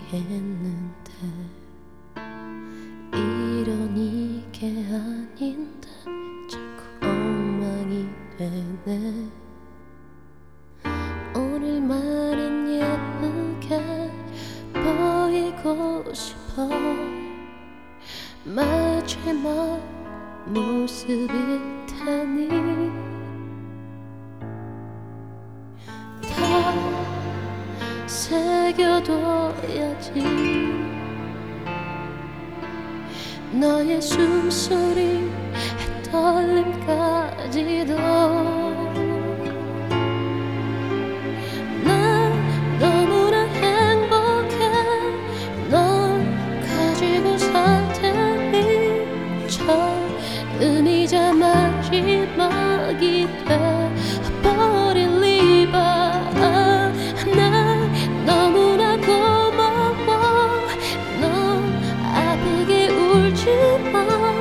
했는데 이런 이게 아닌데 자꾸 엉망이 되네. 오늘만은 예쁘게 보이고 싶어. 마지막 모습일 테니 다 새겨둬야지. 너의 숨소리 떨림까지도. 난 너무나 행복해. 널 가지고 살 테니 처음이자 마지막이 돼버릴 리바. 난 너무나 고마워. 넌 아프게 울지마.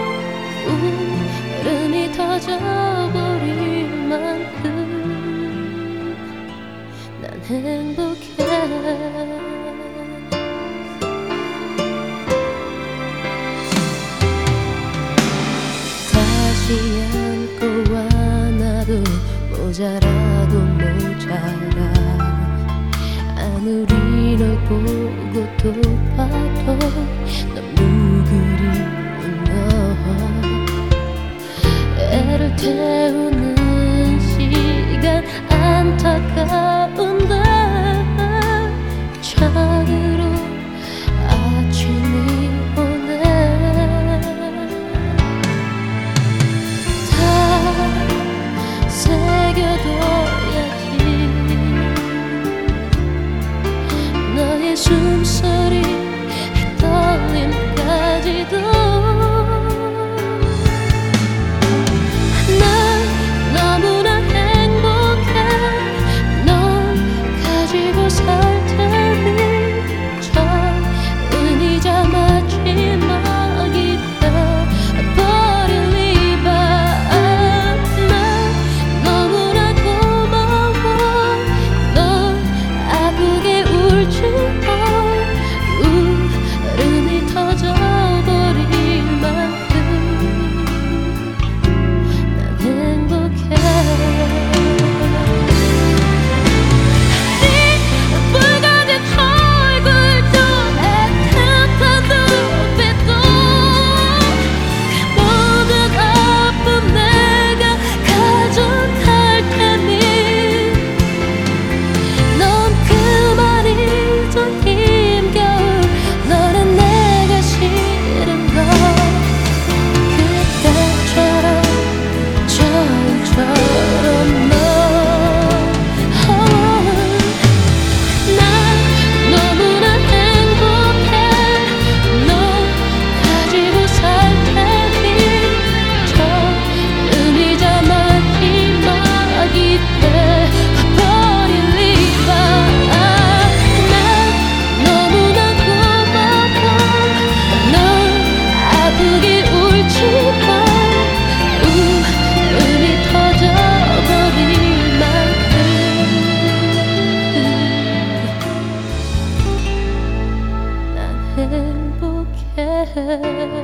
울음이 터져버릴 만큼 난 행복해. 다시 안고 안아도 모자라도 모자라. 아무리 널 보고 또 봐도 너무 그리운 너. 애를 태우는 시간 안타까운데 창으로 아침이 오네. 다 새겨둬야지. 너의 숨소리 떨림까지도. 행복해.